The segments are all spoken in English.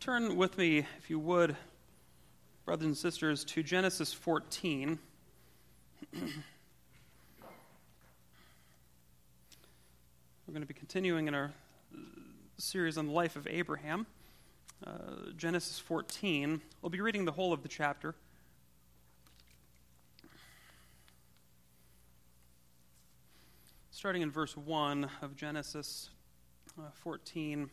Turn with me, if you would, brothers and sisters, to Genesis 14. We're going to be continuing in our series on the life of Abraham. Genesis 14. We'll be reading the whole of the chapter. Starting in verse 1 of Genesis 14.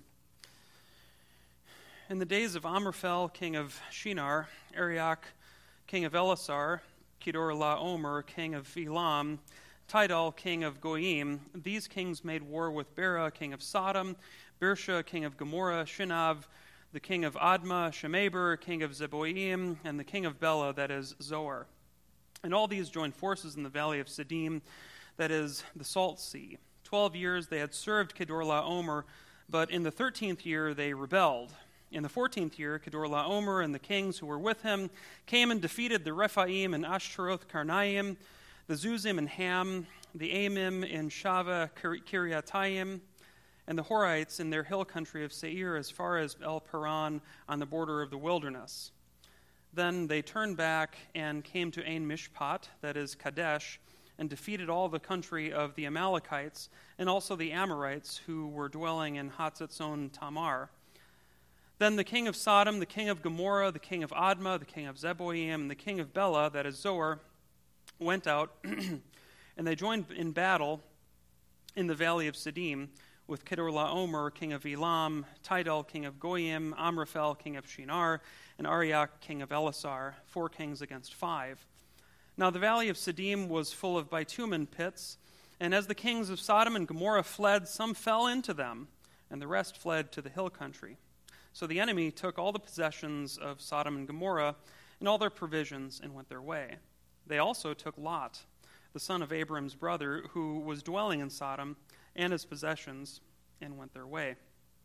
In the days of Amraphel, king of Shinar, Arioch, king of Elasar, Kedorlaomer, king of Elam, Tidal, king of Goyim, these kings made war with Bera, king of Sodom, Bersha, king of Gomorrah, Shinav, the king of Admah, Shemeber, king of Zeboim, and the king of Bela, that is Zoar. And all these joined forces in the valley of Siddim, that is the Salt Sea. 12 years they had served Kedorlaomer, but in the 13th year they rebelled. In the 14th year, Kedorlaomer and the kings who were with him came and defeated the Rephaim and Ashtaroth Karnaim, the Zuzim and Ham, the Amim in Shava Kiriatayim, and the Horites in their hill country of Seir as far as El Paran on the border of the wilderness. Then they turned back and came to Ain Mishpat, that is Kadesh, and defeated all the country of the Amalekites and also the Amorites who were dwelling in Hatzatzon Tamar. Then the king of Sodom, the king of Gomorrah, the king of Admah, the king of Zeboim, and the king of Bela, that is Zoar, went out, and they joined in battle in the valley of Siddim with Kedorlaomer, king of Elam, Tidal, king of Goyim, Amraphel, king of Shinar, and Arioch, king of Elasar, 4 kings against 5. Now the valley of Siddim was full of bitumen pits, and as the kings of Sodom and Gomorrah fled, some fell into them, and the rest fled to the hill country. So the enemy took all the possessions of Sodom and Gomorrah and all their provisions and went their way. They also took Lot, the son of Abram's brother, who was dwelling in Sodom, and his possessions, and went their way.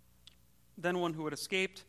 Then one who had escaped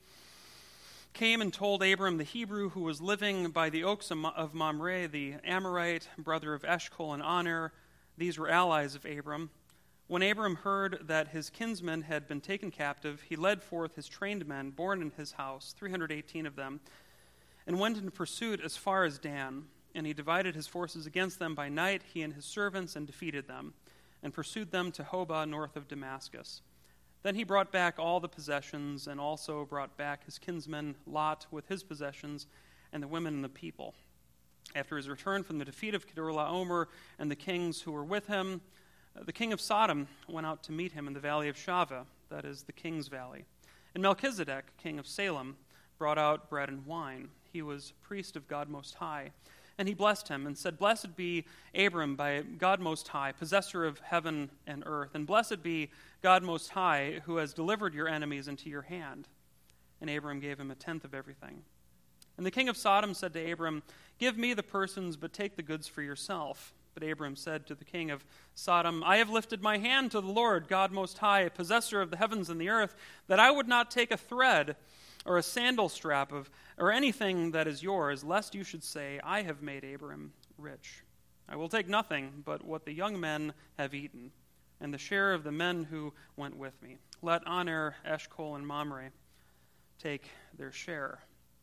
came and told Abram the Hebrew, who was living by the oaks of Mamre, the Amorite, brother of Eshcol and Aner. These were allies of Abram. When Abram heard that his kinsmen had been taken captive, he led forth his trained men, born in his house, 318 of them, and went in pursuit as far as Dan. And he divided his forces against them by night, he and his servants, and defeated them, and pursued them to Hobah, north of Damascus. Then he brought back all the possessions, and also brought back his kinsman Lot with his possessions, and the women and the people. After his return from the defeat of Kedorlaomer and the kings who were with him, the king of Sodom went out to meet him in the valley of Shava, that is the king's valley. And Melchizedek, king of Salem, brought out bread and wine. He was priest of God Most High. And he blessed him and said, "Blessed be Abram by God Most High, possessor of heaven and earth. And blessed be God Most High, who has delivered your enemies into your hand." And Abram gave him 1/10 of everything. And the king of Sodom said to Abram, "Give me the persons, but take the goods for yourself." But Abram said to the king of Sodom, "I have lifted my hand to the Lord, God Most High, possessor of the heavens and the earth, that I would not take a thread or a sandal strap or anything that is yours, lest you should say, 'I have made Abram rich.' I will take nothing but what the young men have eaten, and the share of the men who went with me. Let Aner, Eshcol, and Mamre take their share."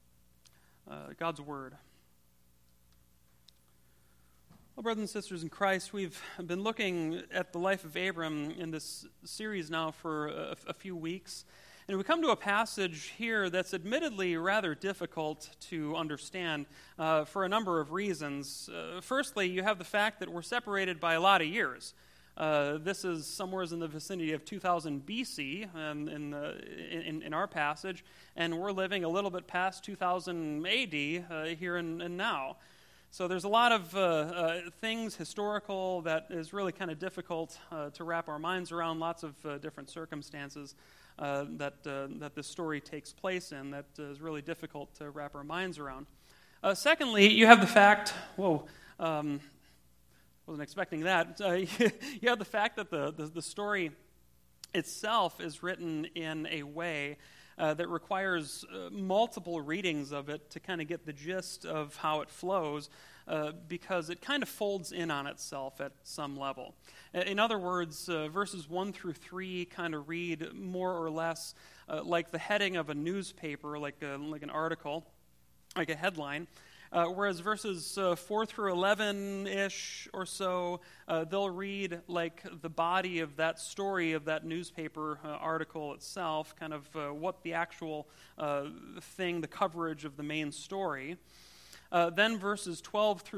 God's word. Well, brothers and sisters in Christ, we've been looking at the life of Abram in this series now for a few weeks. And we come to a passage here that's admittedly rather difficult to understand for a number of reasons. Firstly, you have the fact that we're separated by a lot of years. This is somewhere in the vicinity of 2000 BC in our passage, and we're living a little bit past 2000 AD here and now. So there's a lot of things historical that is really kind of difficult to wrap our minds around, lots of different circumstances that this story takes place in that is really difficult to wrap our minds around. Secondly, you have the fact, wasn't expecting that. You have the fact that the story itself is written in a way that requires multiple readings of it to kind of get the gist of how it flows, because it kind of folds in on itself at some level. In other words, verses 1 through 3 kind of read more or less like the heading of a newspaper, like an article, like a headline. Whereas verses 4 through 11-ish or so, they'll read like the body of that story of that newspaper article itself, kind of what the actual thing, the coverage of the main story. Then verses 12 through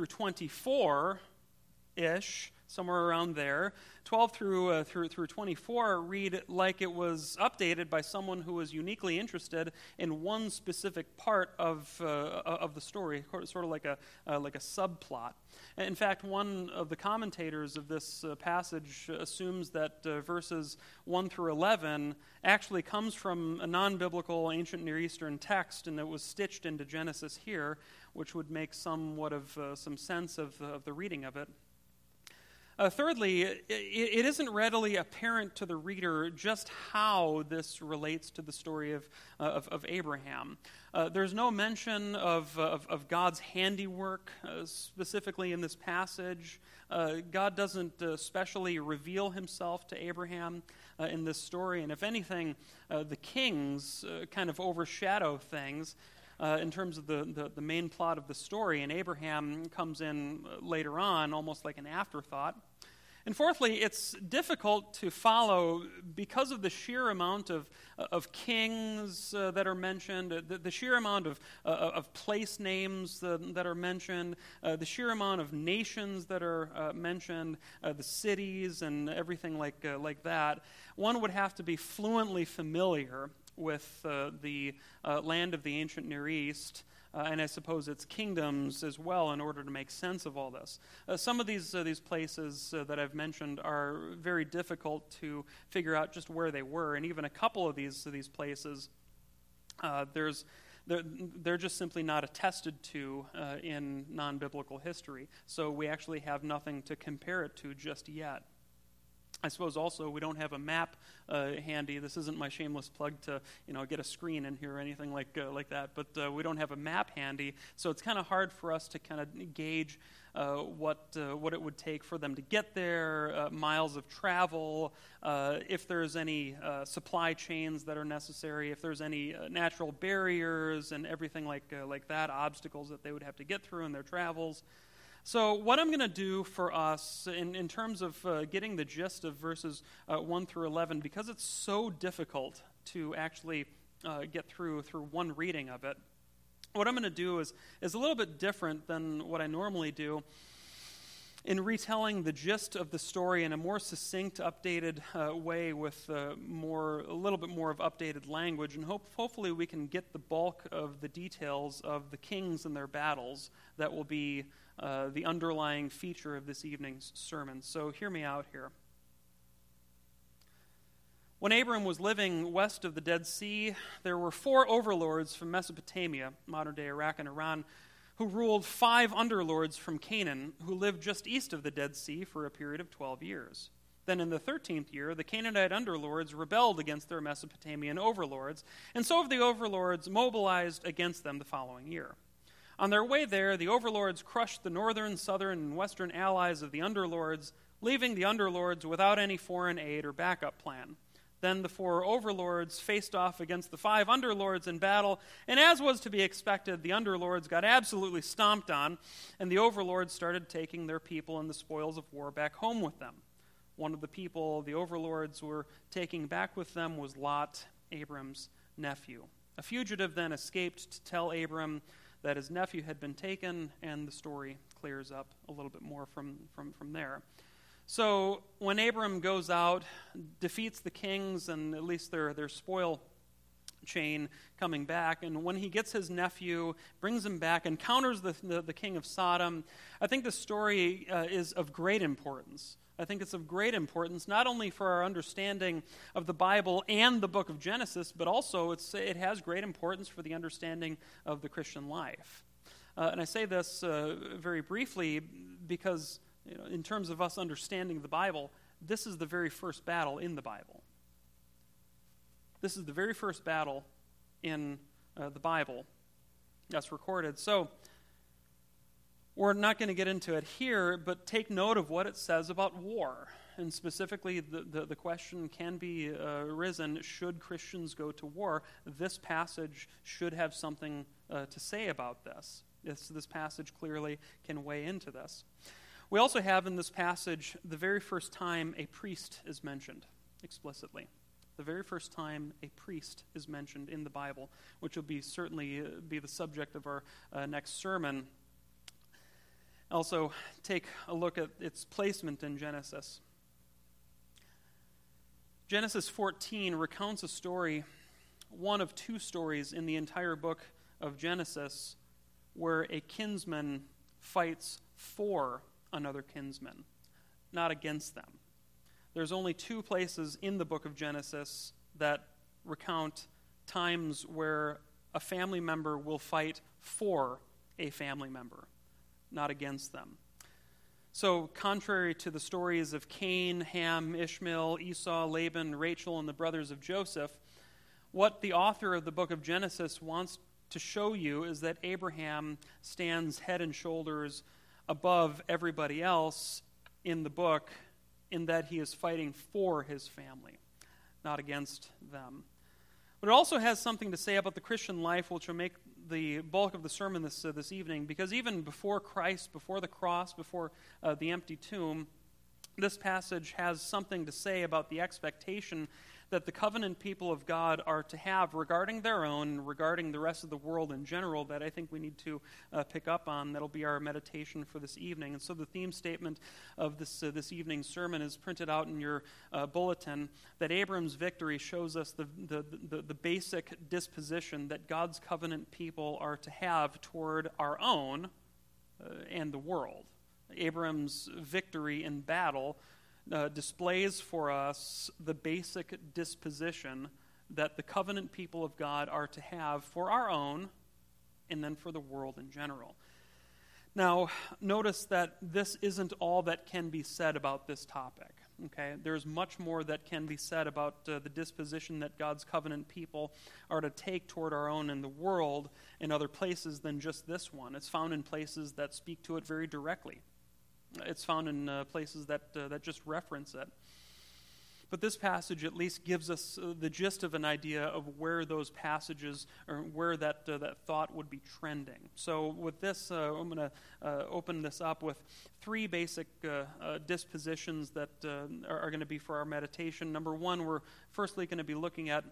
24-ish, somewhere around there, 12 through 24 read like it was updated by someone who was uniquely interested in one specific part of the story, sort of like a subplot. In fact, one of the commentators of this passage assumes that verses 1 through 11 actually comes from a non-biblical ancient Near Eastern text, and it was stitched into Genesis here, which would make somewhat of some sense of the reading of it. Thirdly, it isn't readily apparent to the reader just how this relates to the story of Abraham. There's no mention of God's handiwork specifically in this passage. God doesn't specially reveal himself to Abraham in this story, and if anything, the kings kind of overshadow things in terms of the main plot of the story, and Abraham comes in later on, almost like an afterthought. And fourthly, it's difficult to follow because of the sheer amount of kings that are mentioned, the sheer amount of place names that are mentioned, the sheer amount of nations that are mentioned, the cities and everything like that. One would have to be fluently familiar with the land of the ancient Near East, and I suppose its kingdoms as well, in order to make sense of all this. Some of these places that I've mentioned are very difficult to figure out just where they were, and even a couple of these places, they're just simply not attested to in non-biblical history. So we actually have nothing to compare it to just yet. I suppose also we don't have a map handy. This isn't my shameless plug to get a screen in here or anything like that. But we don't have a map handy, so it's kind of hard for us to kind of gauge what it would take for them to get there, miles of travel, if there's any supply chains that are necessary, if there's any natural barriers and everything like that, obstacles that they would have to get through in their travels. So what I'm going to do for us in terms of getting the gist of verses 1 through 11, because it's so difficult to actually get through one reading of it, what I'm going to do is a little bit different than what I normally do in retelling the gist of the story in a more succinct, updated way with a little bit more of updated language, and hopefully we can get the bulk of the details of the kings and their battles that will be the underlying feature of this evening's sermon. So hear me out here. When Abram was living west of the Dead Sea, there were 4 overlords from Mesopotamia, modern-day Iraq and Iran, who ruled 5 underlords from Canaan, who lived just east of the Dead Sea for a period of 12 years. Then in the 13th year, the Canaanite underlords rebelled against their Mesopotamian overlords, and so the overlords mobilized against them the following year. On their way there, the overlords crushed the northern, southern, and western allies of the underlords, leaving the underlords without any foreign aid or backup plan. Then the 4 overlords faced off against the 5 underlords in battle, and as was to be expected, the underlords got absolutely stomped on, and the overlords started taking their people and the spoils of war back home with them. One of the people the overlords were taking back with them was Lot, Abram's nephew. A fugitive then escaped to tell Abram that his nephew had been taken, and the story clears up a little bit more from there. So when Abram goes out, defeats the kings and at least their spoil chain coming back, and when he gets his nephew, brings him back, encounters the king of Sodom, I think the story is of great importance. I think it's of great importance, not only for our understanding of the Bible and the book of Genesis, but also it has great importance for the understanding of the Christian life. And I say this very briefly because, in terms of us understanding the Bible, this is the very first battle in the Bible. This is the very first battle in the Bible. That's recorded. So we're not going to get into it here, but take note of what it says about war. And specifically, the question can be risen, should Christians go to war? This passage should have something to say about this. This passage clearly can weigh into this. We also have in this passage the very first time a priest is mentioned explicitly. The very first time a priest is mentioned in the Bible, which will certainly be the subject of our next sermon. Also, take a look at its placement in Genesis. Genesis 14 recounts a story, one of two stories in the entire book of Genesis, where a kinsman fights for another kinsman, not against them. There's only two places in the book of Genesis that recount times where a family member will fight for a family member, not against them. So, contrary to the stories of Cain, Ham, Ishmael, Esau, Laban, Rachel, and the brothers of Joseph, what the author of the book of Genesis wants to show you is that Abraham stands head and shoulders above everybody else in the book, in that he is fighting for his family, not against them. But it also has something to say about the Christian life, which will make the bulk of the sermon this evening, because even before Christ, before the cross, before the empty tomb, this passage has something to say about the expectation that the covenant people of God are to have regarding their own, regarding the rest of the world in general, that I think we need to pick up on. That'll be our meditation for this evening. And so the theme statement of this evening's sermon is printed out in your bulletin, that Abram's victory shows us the basic disposition that God's covenant people are to have toward our own and the world. Abram's victory in battle displays for us the basic disposition that the covenant people of God are to have for our own and then for the world in general. Now, notice that this isn't all that can be said about this topic. Okay, there's much more that can be said about the disposition that God's covenant people are to take toward our own in the world in other places than just this one. It's found in places that speak to it very directly. It's found in places that just reference it. But this passage at least gives us the gist of an idea of where those passages, or where that thought would be trending. So with this, I'm going to open this up with three basic dispositions that are going to be for our meditation. Number one, we're firstly going to be looking at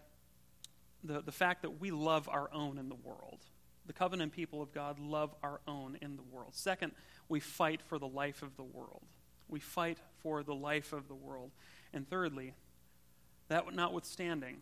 the fact that we love our own in the world. The covenant people of God love our own in the world. Second, we fight for the life of the world. We fight for the life of the world. And thirdly, that notwithstanding,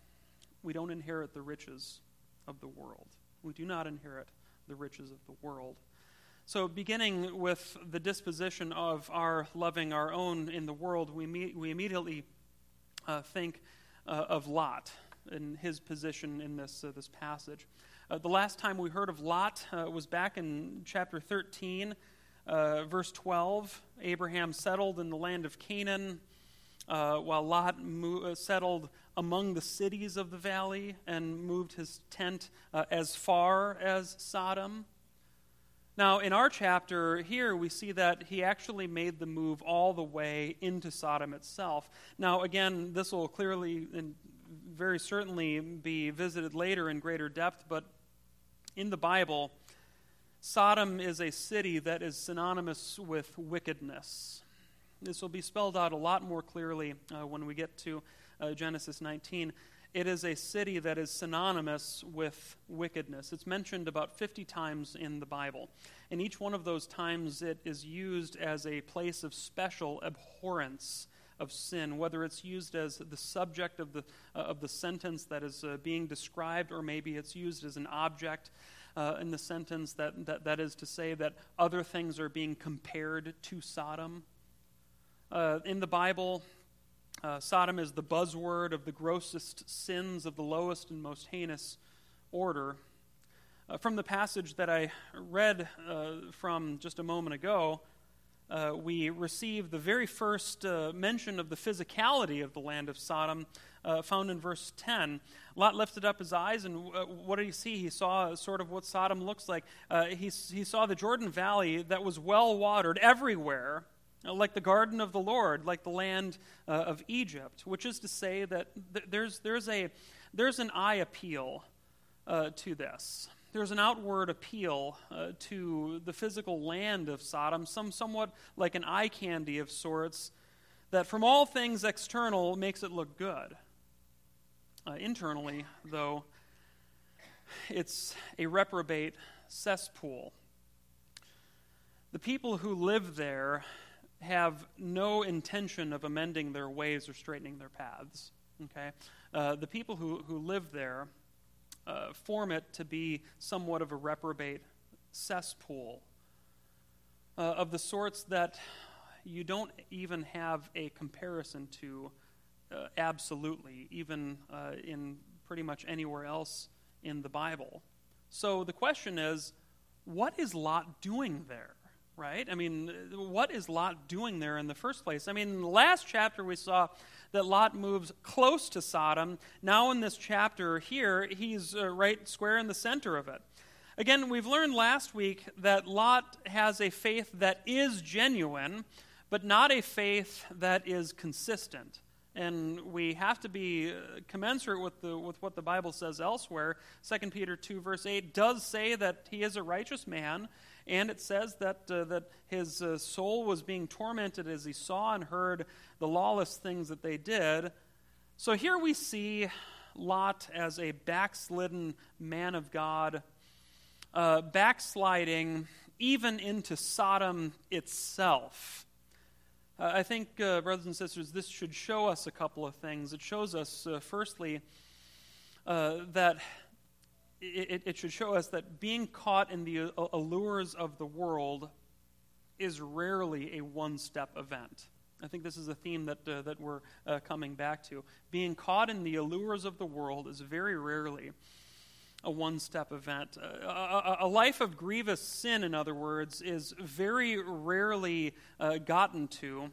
we don't inherit the riches of the world. We do not inherit the riches of the world. So beginning with the disposition of our loving our own in the world, we immediately think of Lot and his position in this passage. The last time we heard of Lot was back in chapter 13, verse 12. Abraham settled in the land of Canaan, while Lot settled among the cities of the valley and moved his tent as far as Sodom. Now, in our chapter here, we see that he actually made the move all the way into Sodom itself. Now, again, this will clearly and very certainly be visited later in greater depth, but in the Bible, Sodom is a city that is synonymous with wickedness. This will be spelled out a lot more clearly when we get to Genesis 19. It is a city that is synonymous with wickedness. It's mentioned about 50 times in the Bible. And each one of those times it is used as a place of special abhorrence of sin, whether it's used as the subject of the sentence that is being described, or maybe it's used as an object in the sentence that is to say that other things are being compared to Sodom. In the Bible, Sodom is the buzzword of the grossest sins of the lowest and most heinous order. From the passage that I read from just a moment ago, we receive the very first mention of the physicality of the land of Sodom found in verse 10. Lot lifted up his eyes, and what did he see? He saw sort of what Sodom looks like. He saw the Jordan Valley that was well-watered everywhere, like the garden of the Lord, like the land of Egypt, which is to say that there's an eye appeal to this. There's an outward appeal to the physical land of Sodom, somewhat like an eye candy of sorts, that from all things external makes it look good. Internally, though, it's a reprobate cesspool. The people who live there have no intention of amending their ways or straightening their paths. Okay, the people who live there form it to be somewhat of a reprobate cesspool of the sorts that you don't even have a comparison to absolutely, even in pretty much anywhere else in the Bible. So the question is, what is Lot doing there? Right? I mean, what is Lot doing there in the first place? I mean, in the last chapter we saw that Lot moves close to Sodom. Now in this chapter here, he's right square in the center of it. Again, we've learned last week that Lot has a faith that is genuine, but not a faith that is consistent. And we have to be commensurate with what the Bible says elsewhere. 2 Peter 2 verse 8 does say that he is a righteous man, and it says that his soul was being tormented as he saw and heard the lawless things that they did. So here we see Lot as a backslidden man of God, backsliding even into Sodom itself. I think, brothers and sisters, this should show us a couple of things. It shows us, firstly, that it should show us that being caught in the allures of the world is rarely a one-step event. I think this is a theme that we're coming back to. Being caught in the allures of the world is very rarely a one-step event. A life of grievous sin, in other words, is very rarely gotten to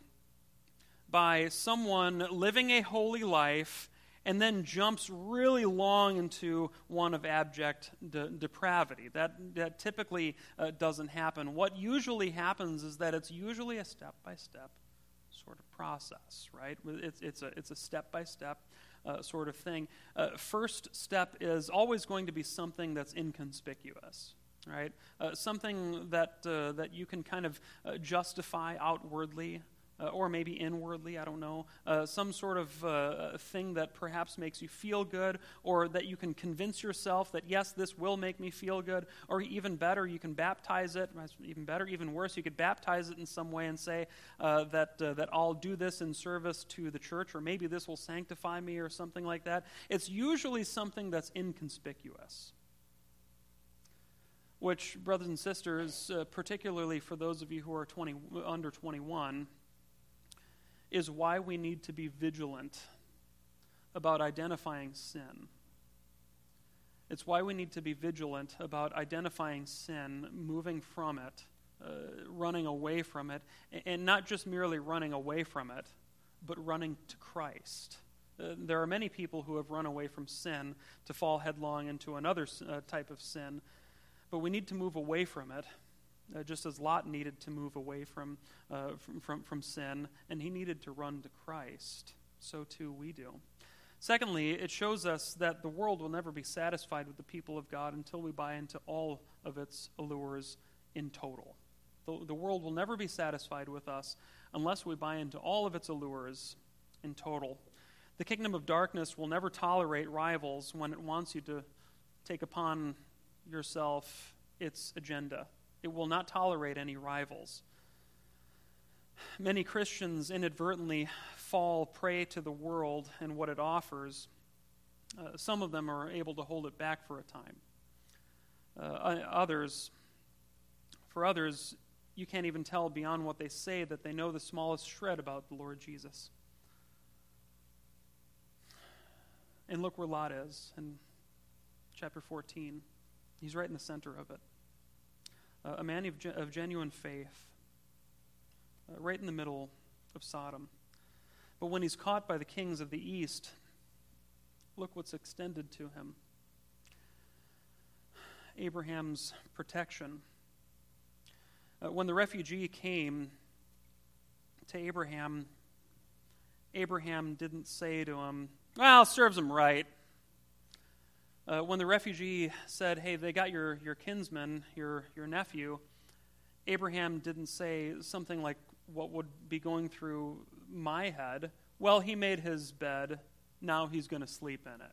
by someone living a holy life and then jumps really long into one of abject depravity. That typically doesn't happen. What usually happens is that it's usually a step-by-step sort of process, right? It's a step-by-step sort of thing. First step is always going to be something that's inconspicuous, right? Something that you can kind of justify outwardly, or maybe inwardly, I don't know. Some sort of thing that perhaps makes you feel good, or that you can convince yourself that, yes, this will make me feel good, or even better, you can baptize it. Even better, even worse, you could baptize it in some way and say that I'll do this in service to the church, or maybe this will sanctify me, or something like that. It's usually something that's inconspicuous, which, brothers and sisters, particularly for those of you who are under 21, is why we need to be vigilant about identifying sin. It's why we need to be vigilant about identifying sin, moving from it, running away from it, and not just merely running away from it, but running to Christ. There are many people who have run away from sin to fall headlong into another type of sin, but we need to move away from it. Just as Lot needed to move away from sin, and he needed to run to Christ, so too we do. Secondly, it shows us that the world will never be satisfied with the people of God until we buy into all of its allures in total. The world will never be satisfied with us unless we buy into all of its allures in total. The kingdom of darkness will never tolerate rivals when it wants you to take upon yourself its agenda. It will not tolerate any rivals. Many Christians inadvertently fall prey to the world and what it offers. Some of them are able to hold it back for a time. For others, you can't even tell beyond what they say that they know the smallest shred about the Lord Jesus. And look where Lot is in chapter 14. He's right in the center of it. A man of genuine faith, right in the middle of Sodom. But when he's caught by the kings of the east, look what's extended to him. Abraham's protection. When the refugee came to Abraham, Abraham didn't say to him, well, serves him right. When the refugee said, hey, they got your kinsman, your nephew, Abraham didn't say something like what would be going through my head. Well, he made his bed, now he's going to sleep in it.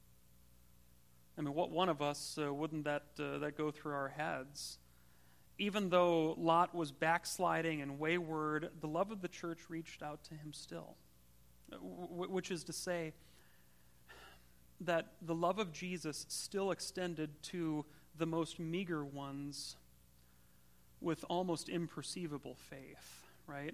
I mean, what one of us wouldn't that go through our heads? Even though Lot was backsliding and wayward, the love of the church reached out to him still, which is to say that the love of Jesus still extended to the most meager ones with almost imperceivable faith, right?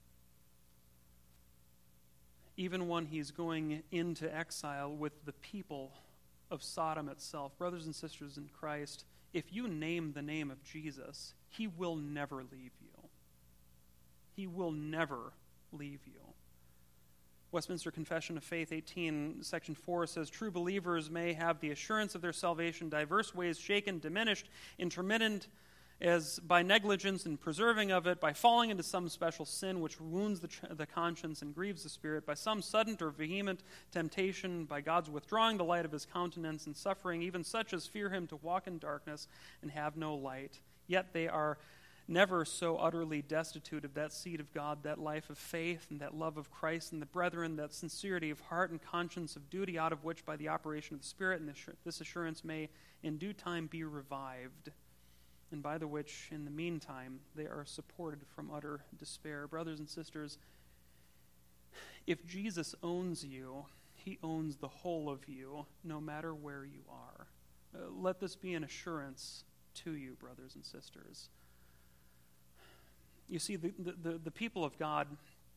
Even when he's going into exile with the people of Sodom itself. Brothers and sisters in Christ, if you name the name of Jesus, he will never leave you. He will never leave you. Westminster Confession of Faith 18, section 4 says, true believers may have the assurance of their salvation diverse ways shaken, diminished, intermittent, as by negligence in preserving of it, by falling into some special sin which wounds the conscience and grieves the spirit, by some sudden or vehement temptation, by God's withdrawing the light of his countenance and suffering, even such as fear him to walk in darkness and have no light. Yet they are never so utterly destitute of that seed of God, that life of faith and that love of Christ and the brethren, that sincerity of heart and conscience of duty, out of which by the operation of the Spirit and this assurance may in due time be revived, and by the which, in the meantime, they are supported from utter despair. Brothers and sisters, if Jesus owns you, he owns the whole of you, no matter where you are. Let this be an assurance to you, brothers and sisters. You see, the people of God,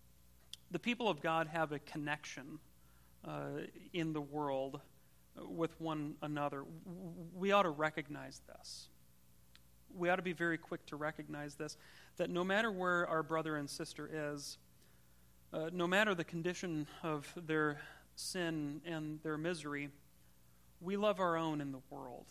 have a connection in the world with one another. We ought to recognize this. We ought to be very quick to recognize this, that no matter where our brother and sister is, no matter the condition of their sin and their misery, we love our own in the world.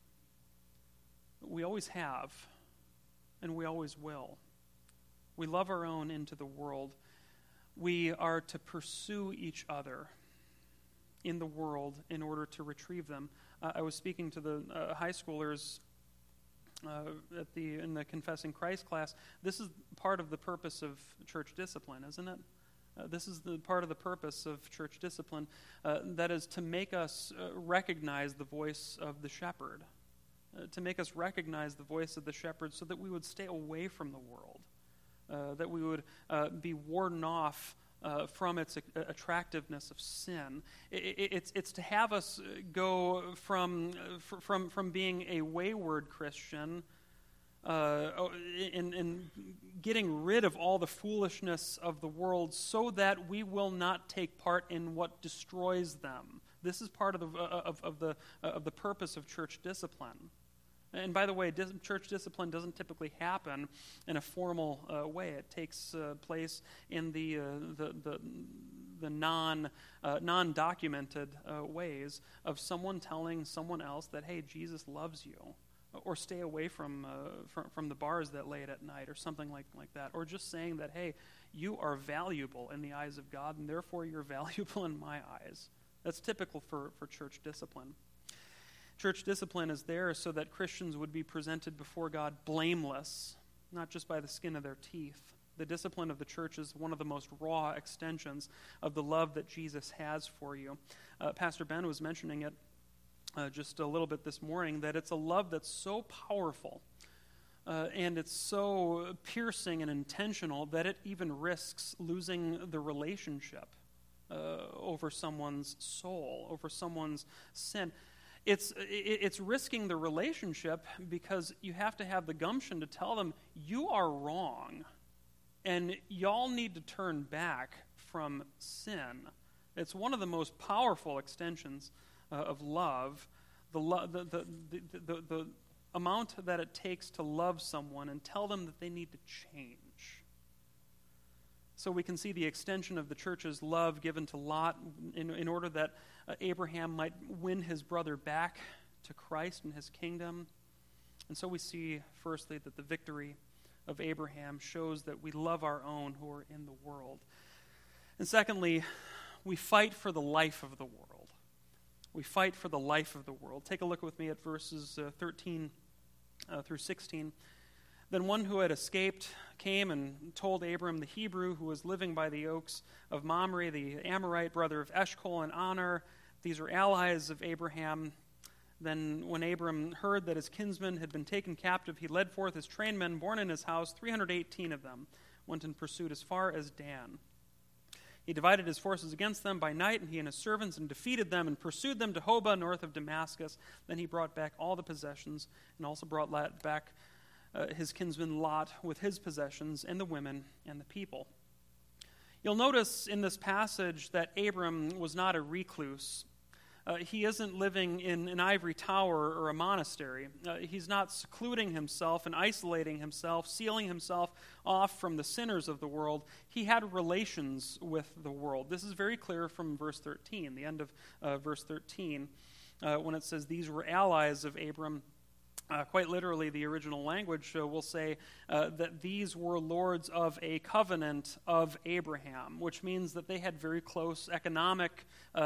We always have, and we always will. We love our own into the world. We are to pursue each other in the world in order to retrieve them. I was speaking to the high schoolers in the Confessing Christ class. This is part of the purpose of church discipline, isn't it? This is the part of the purpose of church discipline, that is to make us recognize the voice of the shepherd, to make us recognize the voice of the shepherd so that we would stay away from the world, that we would be warden off from its attractiveness of sin. It's to have us go from being a wayward Christian and getting rid of all the foolishness of the world so that we will not take part in what destroys them. This is part of the purpose of church discipline. And by the way, church discipline doesn't typically happen in a formal way. It takes place in the non-documented ways of someone telling someone else that, hey, Jesus loves you, or stay away from the bars that late at night, or something like that, or just saying that, hey, you are valuable in the eyes of God, and therefore you're valuable in my eyes. That's typical for church discipline. Church discipline is there so that Christians would be presented before God blameless, not just by the skin of their teeth. The discipline of the church is one of the most raw extensions of the love that Jesus has for you. Pastor Ben was mentioning it just a little bit this morning, that it's a love that's so powerful and it's so piercing and intentional that it even risks losing the relationship over someone's soul, over someone's sin. It's risking the relationship because you have to have the gumption to tell them, you are wrong, and y'all need to turn back from sin. It's one of the most powerful extensions of love, the amount that it takes to love someone and tell them that they need to change. So we can see the extension of the church's love given to Lot in order that Abraham might win his brother back to Christ and his kingdom. And so we see, firstly, that the victory of Abraham shows that we love our own who are in the world. And secondly, we fight for the life of the world. We fight for the life of the world. Take a look with me at verses 13 through 16. Then one who had escaped came and told Abram the Hebrew, who was living by the oaks of Mamre, the Amorite, brother of Eshcol and Aner. These are allies of Abraham. Then when Abram heard that his kinsman had been taken captive, he led forth his trained men born in his house. 318 of them went in pursuit as far as Dan. He divided his forces against them by night, and he and his servants, and defeated them and pursued them to Hobah, north of Damascus. Then he brought back all the possessions, and also brought back his kinsman Lot with his possessions, and the women and the people. You'll notice in this passage that Abram was not a recluse. He isn't living in an ivory tower or a monastery. He's not secluding himself and isolating himself, sealing himself off from the sinners of the world. He had relations with the world. This is very clear from verse 13, the end of verse 13, when it says, these were allies of Abram. Quite literally, the original language will say that these were lords of a covenant of Abraham, which means that they had very close economic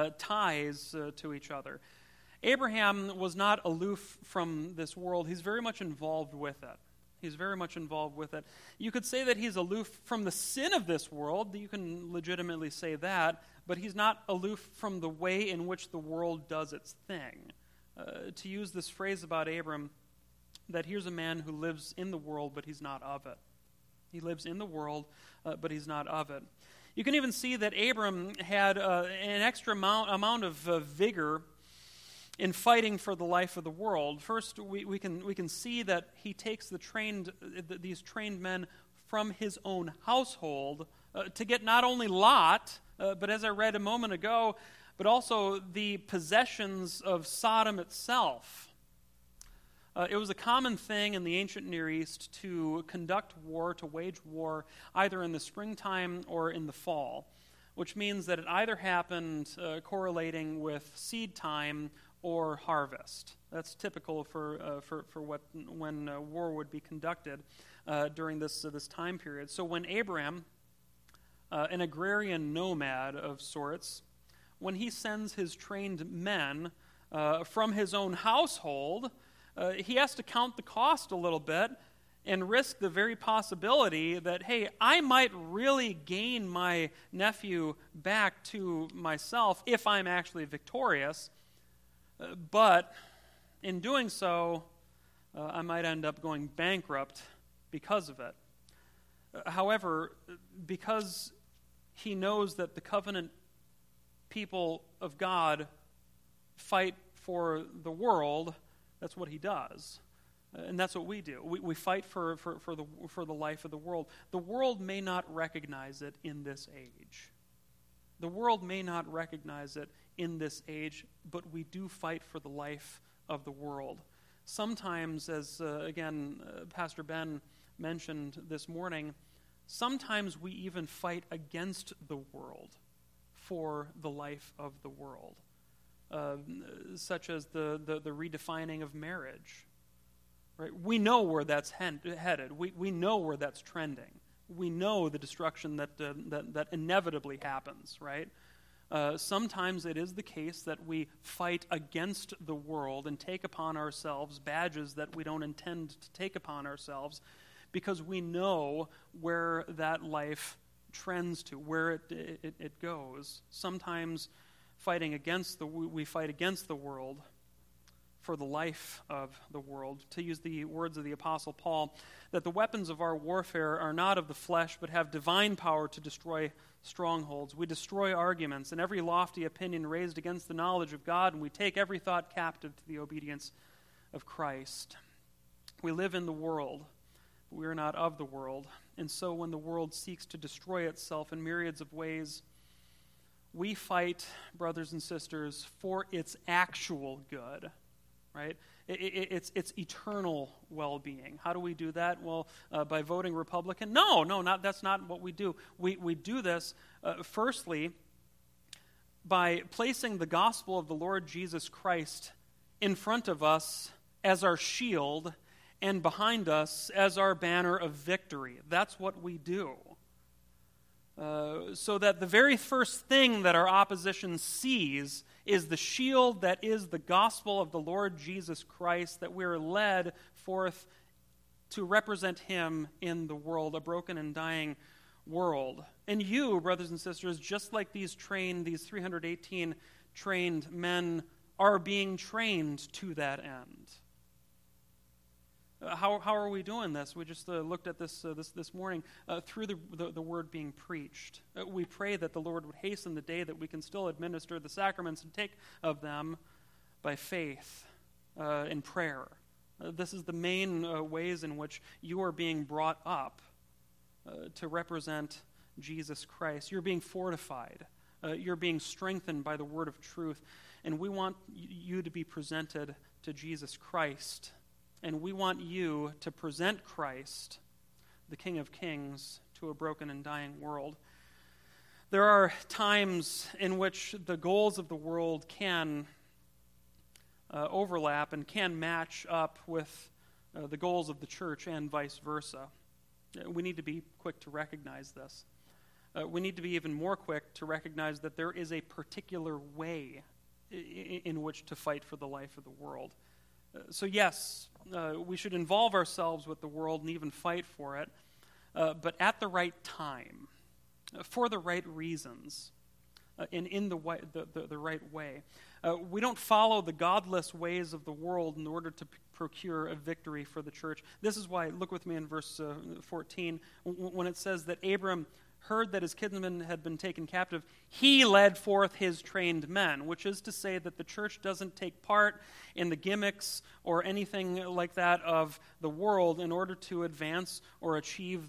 ties to each other. Abraham was not aloof from this world. He's very much involved with it. He's very much involved with it. You could say that he's aloof from the sin of this world. You can legitimately say that, but he's not aloof from the way in which the world does its thing. To use this phrase about Abram, that here's a man who lives in the world, but he's not of it. He lives in the world, but he's not of it. You can even see that Abram had an extra amount of vigor in fighting for the life of the world. First, we can see that he takes these trained men from his own household to get not only Lot, but as I read a moment ago, but also the possessions of Sodom itself. It was a common thing in the ancient Near East to conduct war, to wage war, either in the springtime or in the fall, which means that it either happened correlating with seed time or harvest. That's typical for when war would be conducted during this time period. So when Abraham, an agrarian nomad of sorts, when he sends his trained men from his own household, he has to count the cost a little bit and risk the very possibility that, hey, I might really gain my nephew back to myself if I'm actually victorious, but in doing so, I might end up going bankrupt because of it. However, because he knows that the covenant people of God fight for the world, that's what he does. And that's what we do. We fight for the life of the world. The world may not recognize it in this age. The world may not recognize it in this age, but we do fight for the life of the world. Sometimes, as Pastor Ben mentioned this morning, sometimes we even fight against the world for the life of the world. Such as the redefining of marriage. Right? We know where that's headed. We know where that's trending. We know the destruction that inevitably happens, right? Sometimes it is the case that we fight against the world and take upon ourselves badges that we don't intend to take upon ourselves because we know where that life trends to, where it goes. Sometimes we fight against the world for the life of the world. To use the words of the Apostle Paul, that the weapons of our warfare are not of the flesh, but have divine power to destroy strongholds. We destroy arguments and every lofty opinion raised against the knowledge of God, and we take every thought captive to the obedience of Christ. We live in the world, but we are not of the world. And so when the world seeks to destroy itself in myriads of ways, we fight, brothers and sisters, for its actual good, right? It's eternal well-being. How do we do that? Well, by voting Republican? No, that's not what we do. We do this, firstly, by placing the gospel of the Lord Jesus Christ in front of us as our shield and behind us as our banner of victory. That's what we do. So that the very first thing that our opposition sees is the shield that is the gospel of the Lord Jesus Christ, that we are led forth to represent him in the world, a broken and dying world. And you, brothers and sisters, just like these 318 trained men are being trained to that end. How are we doing this? We just looked at this morning through the word being preached. We pray that the Lord would hasten the day that we can still administer the sacraments and take of them by faith and prayer. This is the main ways in which you are being brought up to represent Jesus Christ. You're being fortified. You're being strengthened by the word of truth. And we want you to be presented to Jesus Christ. And we want you to present Christ, the King of Kings, to a broken and dying world. There are times in which the goals of the world can overlap and can match up with the goals of the church and vice versa. We need to be quick to recognize this. We need to be even more quick to recognize that there is a particular way in which to fight for the life of the world. So yes, we should involve ourselves with the world and even fight for it, but at the right time, for the right reasons, and in the right way. We don't follow the godless ways of the world in order to procure a victory for the church. This is why, look with me in verse 14, when it says that Abram heard that his kinsmen had been taken captive, he led forth his trained men, which is to say that the church doesn't take part in the gimmicks or anything like that of the world in order to advance or achieve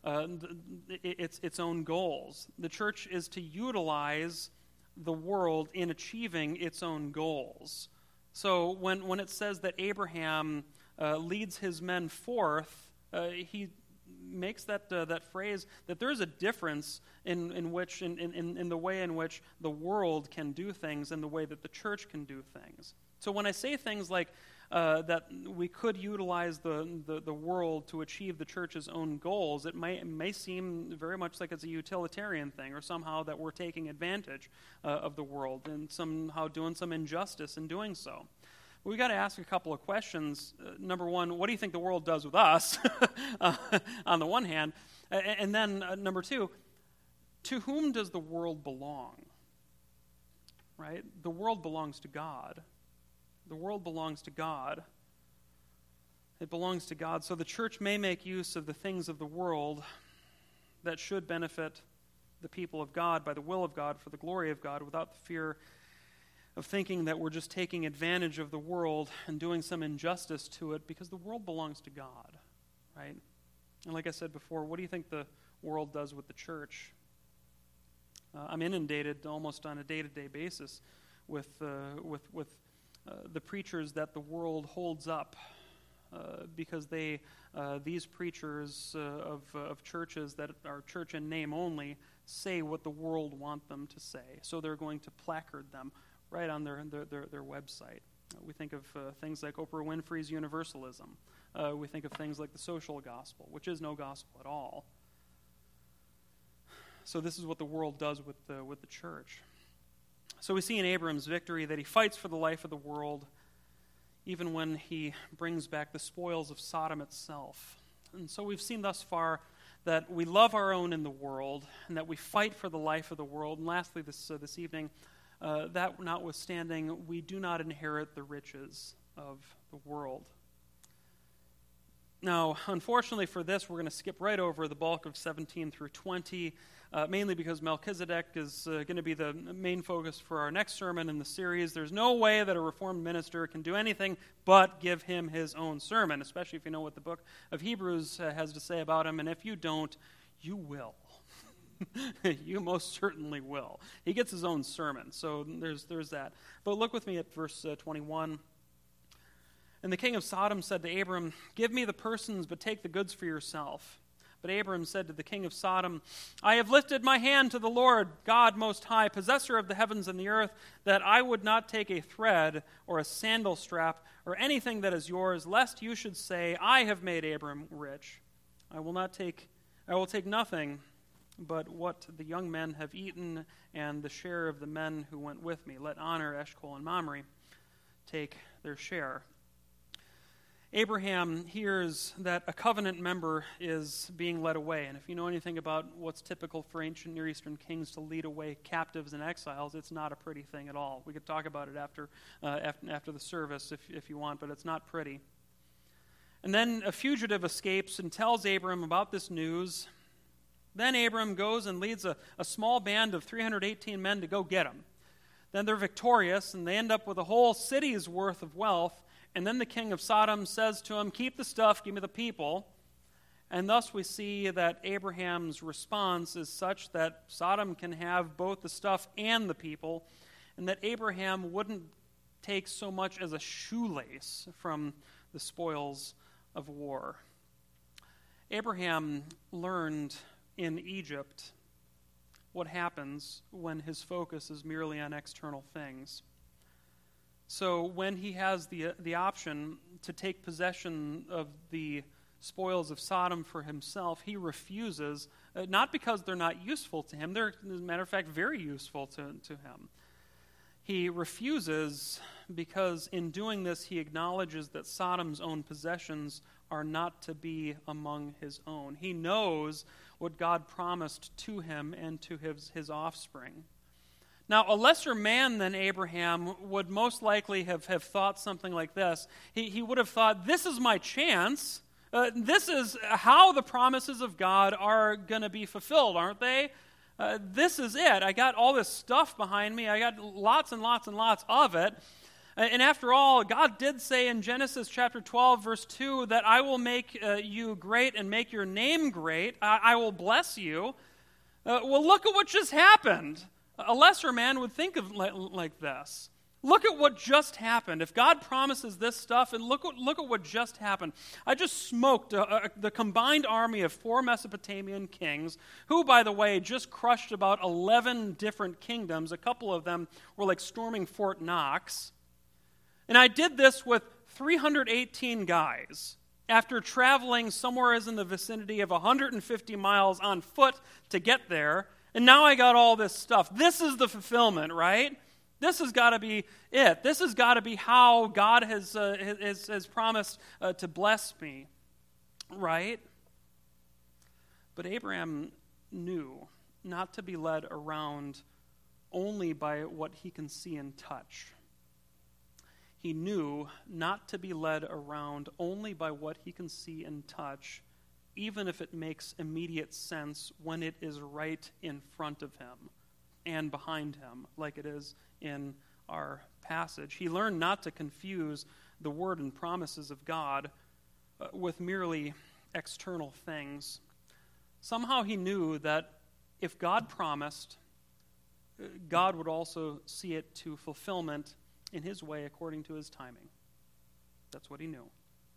its own goals. The church is to utilize the world in achieving its own goals. So when it says that Abraham leads his men forth, he makes that phrase that there is a difference in the way in which the world can do things and the way that the church can do things. So when I say things like that we could utilize the world to achieve the church's own goals, it may seem very much like it's a utilitarian thing, or somehow that we're taking advantage of the world and somehow doing some injustice in doing so. We've got to ask a couple of questions. Number one, what do you think the world does with us, on the one hand? And then number two, to whom does the world belong? Right? The world belongs to God. The world belongs to God. It belongs to God. So the church may make use of the things of the world that should benefit the people of God by the will of God for the glory of God without the fear of thinking that we're just taking advantage of the world and doing some injustice to it, because the world belongs to God, right? And like I said before, what do you think the world does with the church? I'm inundated almost on a day-to-day basis with the preachers that the world holds up because these preachers of churches that are church in name only say what the world want them to say. So they're going to placard them right on their website. We think of things like Oprah Winfrey's universalism. We think of things like the social gospel, which is no gospel at all. So this is what the world does with the church. So we see in Abram's victory that he fights for the life of the world, even when he brings back the spoils of Sodom itself. And so we've seen thus far that we love our own in the world, and that we fight for the life of the world. And lastly, this evening, that notwithstanding, we do not inherit the riches of the world. Now, unfortunately for this, we're going to skip right over the bulk of 17 through 20, mainly because Melchizedek is going to be the main focus for our next sermon in the series. There's no way that a Reformed minister can do anything but give him his own sermon, especially if you know what the book of Hebrews has to say about him, and if you don't, you will. You most certainly will. He gets his own sermon, so there's that. But look with me at verse 21. And the king of Sodom said to Abram, "Give me the persons, but take the goods for yourself." But Abram said to the king of Sodom, "I have lifted my hand to the Lord, God Most High, possessor of the heavens and the earth, that I would not take a thread or a sandal strap or anything that is yours, lest you should say, I have made Abram rich. I will take nothing but what the young men have eaten and the share of the men who went with me. Let Honor, Eshcol, and Mamre take their share." Abraham hears that a covenant member is being led away. And if you know anything about what's typical for ancient Near Eastern kings to lead away captives and exiles, it's not a pretty thing at all. We could talk about it after the service if you want, but it's not pretty. And then a fugitive escapes and tells Abram about this news. Then Abram goes and leads a small band of 318 men to go get him. Then they're victorious, and they end up with a whole city's worth of wealth. And then the king of Sodom says to him, "Keep the stuff, give me the people." And thus we see that Abraham's response is such that Sodom can have both the stuff and the people, and that Abraham wouldn't take so much as a shoelace from the spoils of war. Abraham learned in Egypt what happens when his focus is merely on external things. So when he has the option to take possession of the spoils of Sodom for himself, he refuses, not because they're not useful to him. They're, as a matter of fact, very useful to him. He refuses because in doing this he acknowledges that Sodom's own possessions are not to be among his own. He knows what God promised to him and to his offspring. Now, a lesser man than Abraham would most likely have thought something like this. He would have thought, this is my chance. This is how the promises of God are going to be fulfilled, aren't they? This is it. I got all this stuff behind me. I got lots and lots and lots of it. And after all, God did say in Genesis chapter 12, verse 2, that I will make you great and make your name great. I will bless you. Well, look at what just happened. A lesser man would think of like this. Look at what just happened. If God promises this stuff, and look at what just happened. I just smoked the combined army of 4 Mesopotamian kings, who, by the way, just crushed about 11 different kingdoms. A couple of them were like storming Fort Knox. And I did this with 318 guys after traveling somewhere in the vicinity of 150 miles on foot to get there. And now I got all this stuff. This is the fulfillment, right? This has got to be it. This has got to be how God has promised to bless me, right? But Abraham knew not to be led around only by what he can see and touch. He knew not to be led around only by what he can see and touch, even if it makes immediate sense when it is right in front of him and behind him, like it is in our passage. He learned not to confuse the word and promises of God with merely external things. Somehow he knew that if God promised, God would also see it to fulfillment in his way according to his timing. That's what he knew.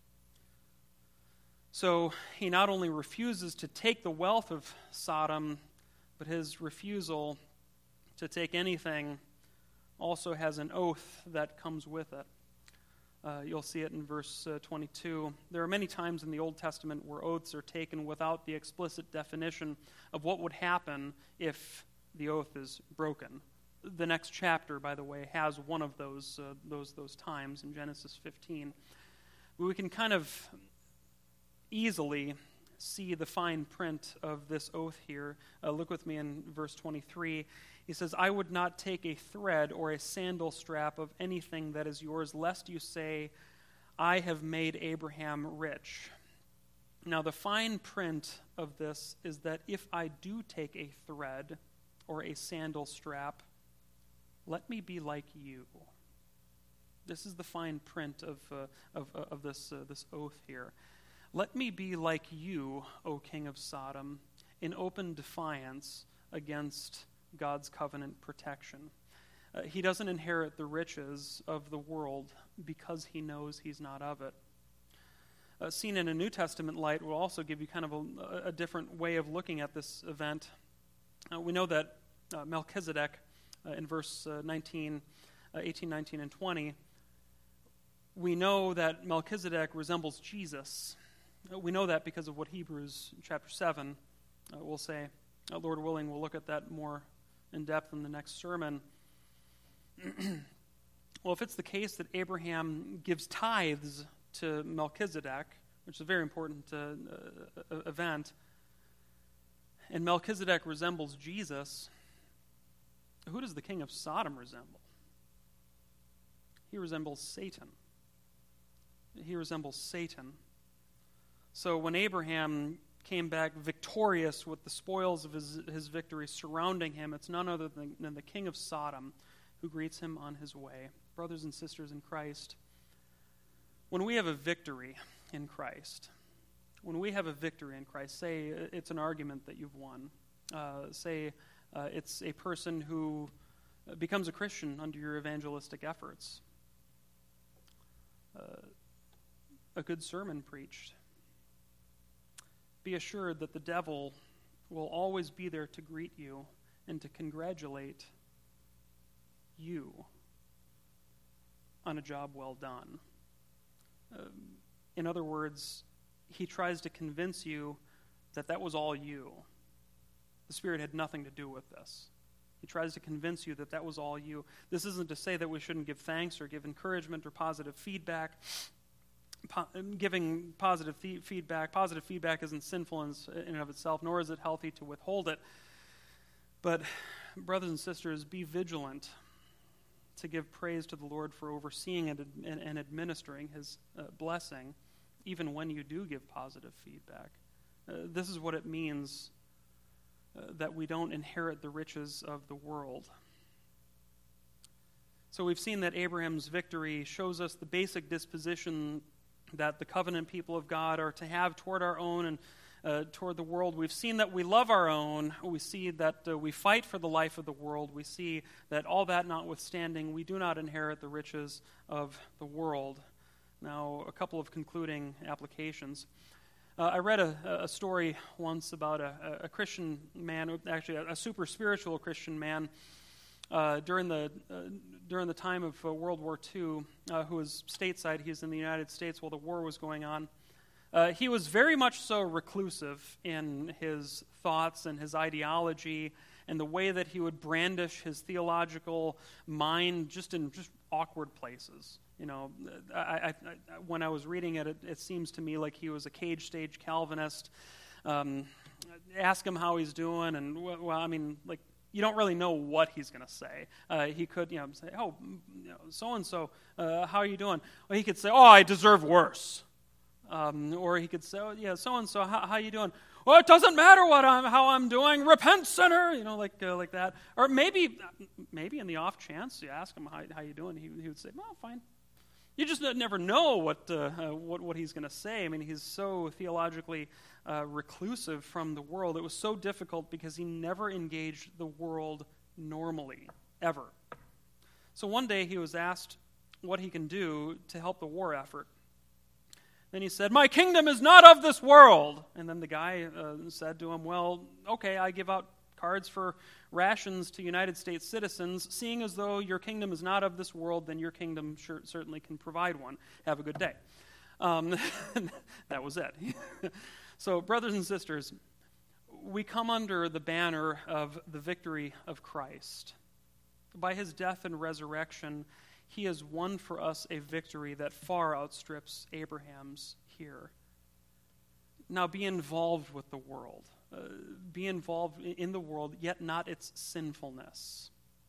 So he not only refuses to take the wealth of Sodom, but his refusal to take anything also has an oath that comes with it. You'll see it in verse 22. There are many times in the Old Testament where oaths are taken without the explicit definition of what would happen if the oath is broken. The next chapter, by the way, has one of those times in Genesis 15. We can kind of easily see the fine print of this oath here. Look with me in verse 23. He says, I would not take a thread or a sandal strap of anything that is yours, lest you say, I have made Abraham rich. Now, the fine print of this is that if I do take a thread or a sandal strap, let me be like you. This is the fine print of this oath here. Let me be like you, O king of Sodom, in open defiance against God's covenant protection. He doesn't inherit the riches of the world because he knows he's not of it. Seen in a New Testament light will also give you kind of a different way of looking at this event. We know that Melchizedek, in verse 18, 19, and 20, we know that Melchizedek resembles Jesus. We know that because of what Hebrews chapter 7 will say. Lord willing, we'll look at that more in depth in the next sermon. Well, if it's the case that Abraham gives tithes to Melchizedek, which is a very important event, and Melchizedek resembles Jesus, who does the king of Sodom resemble? He resembles Satan. He resembles Satan. So when Abraham came back victorious with the spoils of his victory surrounding him, it's none other than the king of Sodom who greets him on his way. Brothers and sisters in Christ, when we have a victory in Christ, say it's an argument that you've won, say it's a person who becomes a Christian under your evangelistic efforts, a good sermon preached, be assured that the devil will always be there to greet you and to congratulate you on a job well done. In other words, he tries to convince you that was all you. The Spirit had nothing to do with this. He tries to convince you that was all you. This isn't to say that we shouldn't give thanks or give encouragement or positive feedback. Giving positive feedback isn't sinful in and of itself, nor is it healthy to withhold it. But, brothers and sisters, be vigilant to give praise to the Lord for overseeing and administering His blessing, even when you do give positive feedback. This is what it means that we don't inherit the riches of the world. So we've seen that Abraham's victory shows us the basic disposition that the covenant people of God are to have toward our own and toward the world. We've seen that we love our own. We see that we fight for the life of the world. We see that all that notwithstanding, we do not inherit the riches of the world. Now, a couple of concluding applications. I read a story once about a Christian man, actually a super spiritual Christian man, during the time of World War II, who was stateside. He was in the United States while the war was going on. He was very much so reclusive in his thoughts and his ideology and the way that he would brandish his theological mind just in awkward places. You know, when I was reading it, it seems to me like he was a cage stage Calvinist. Ask him how he's doing, and you don't really know what he's going to say. He could, say, "Oh, so and so, how are you doing?" Or he could say, "Oh, I deserve worse." Or he could say, "Oh, yeah, so and so, how you doing?" "Well, it doesn't matter how I'm doing. Repent, sinner." Like that. Or maybe in the off chance you ask him how you doing, he would say, "Well, fine." You just never know what he's going to say. I mean, he's so theologically reclusive from the world. It was so difficult because he never engaged the world normally, ever. So one day he was asked what he can do to help the war effort. Then he said, "My kingdom is not of this world." And then the guy said to him, "Well, okay, I give out cards for rations to United States citizens. Seeing as though your kingdom is not of this world, then your kingdom certainly can provide one. Have a good day." That was it. So, brothers and sisters, we come under the banner of the victory of Christ. By his death and resurrection, he has won for us a victory that far outstrips Abraham's here. Now be involved with the world. Be involved in the world, yet not its sinfulness.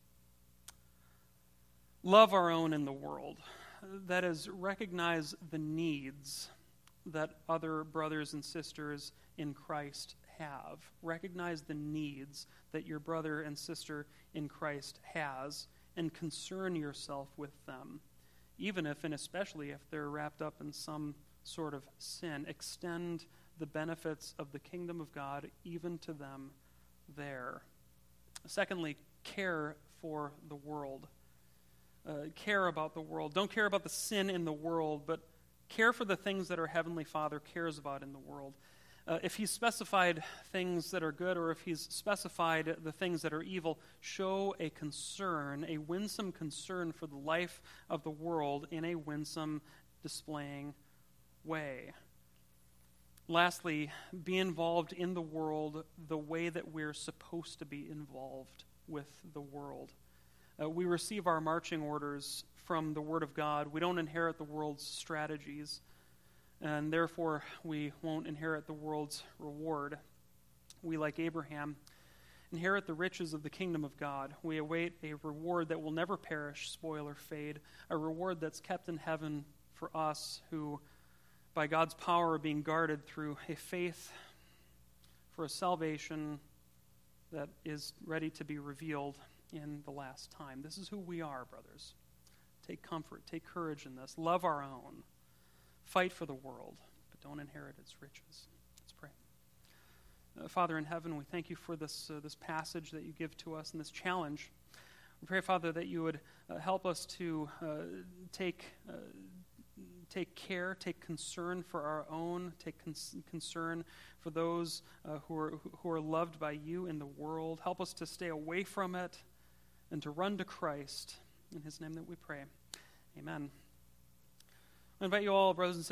Love our own in the world. That is, recognize the needs that other brothers and sisters in Christ have. Recognize the needs that your brother and sister in Christ has, and concern yourself with them, even if and especially if they're wrapped up in some sort of sin. Extend the benefits of the kingdom of God even to them there. Secondly, care for the world. Care about the world. Don't care about the sin in the world, but care for the things that our Heavenly Father cares about in the world. If He's specified things that are good, or if He's specified the things that are evil, show a concern, a winsome concern for the life of the world in a winsome, displaying way. Lastly, be involved in the world the way that we're supposed to be involved with the world. We receive our marching orders from the Word of God. We don't inherit the world's strategies, and therefore we won't inherit the world's reward. We, like Abraham, inherit the riches of the kingdom of God. We await a reward that will never perish, spoil, or fade, a reward that's kept in heaven for us who, by God's power, are being guarded through a faith for a salvation that is ready to be revealed in the last time. This is who we are, brothers. Take comfort, take courage in this. Love our own. Fight for the world, but don't inherit its riches. Let's pray. Father in heaven, we thank you for this passage that you give to us and this challenge. We pray, Father, that you would help us to take care, take concern for our own, take concern for those who are loved by you in the world. Help us to stay away from it and to run to Christ. In his name that we pray. Amen. I invite you all, brothers and sisters,